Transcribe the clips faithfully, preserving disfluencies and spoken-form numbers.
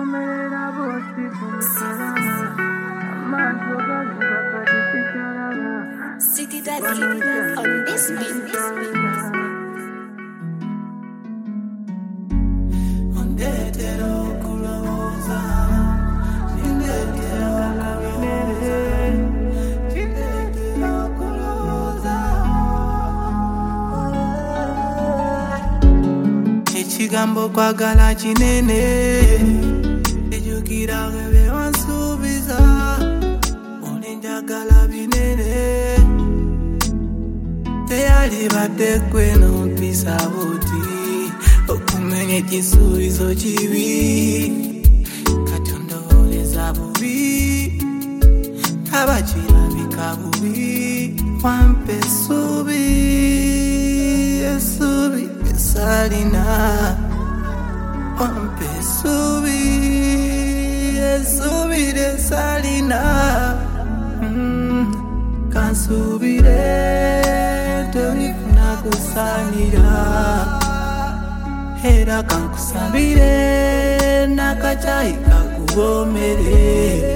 City that on this beat. Ekigambo kwagala kinene ejukira bebe wansubiza olinjagala binene teyali badde kweno mpisa buti okumenya ekisuubizo kibi kati ondowoleza bubi abakirabika bubi wampa essuubi essuubi esalina wampa essuubi essuubi esalina mm, kansuubire tolifuna kusaanira era kankusabire n'akacaayi kakubomere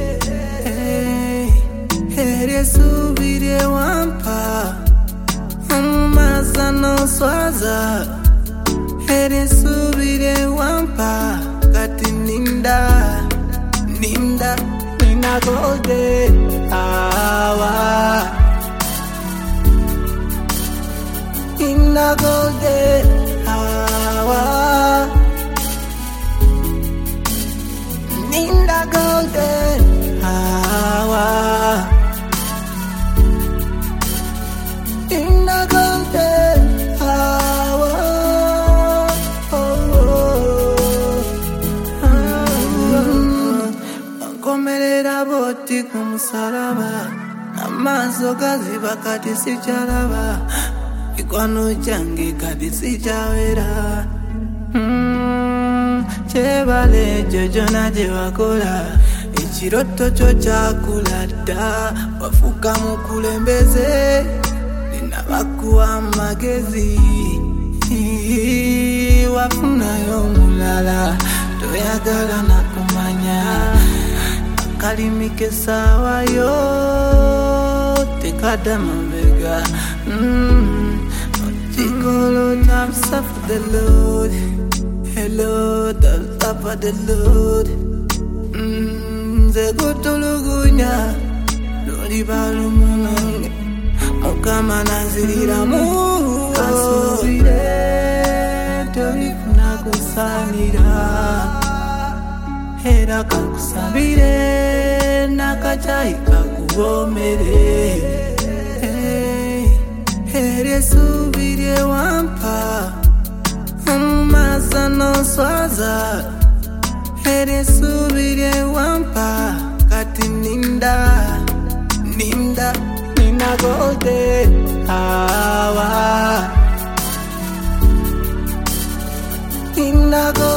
era essuubire wampa amumaaza n'oswaza era essuubire wampa kati ninda ninda nina golden hour Ninda golden hour Ninda golden hour Ninda golden hour Ankomerera boti kumusalaba amaaso gaziba kati sikyalaba Ikwano change kadi sichawera mm, Chebale jojona jewakola Ichiroto cho chakula da Wafuka mukulembeze Ninawakuwa magezi Wafuna yomulala Toyagala na kumanya Akalimike sawa yo Tekada mabega mm. Tikolo thumbs up for the Lord Hello, thumbs up for the Lord Mmm, Zego tulugunya Lori balu munange Mukama nazirira mu Kasubire Torifuna kusanira Hera kakusabire Nakachai kakubomere Era essuubire wampa amumaaza n'oswaza era essuubire wampa kati ninda ninda nina golden hour Ninda golden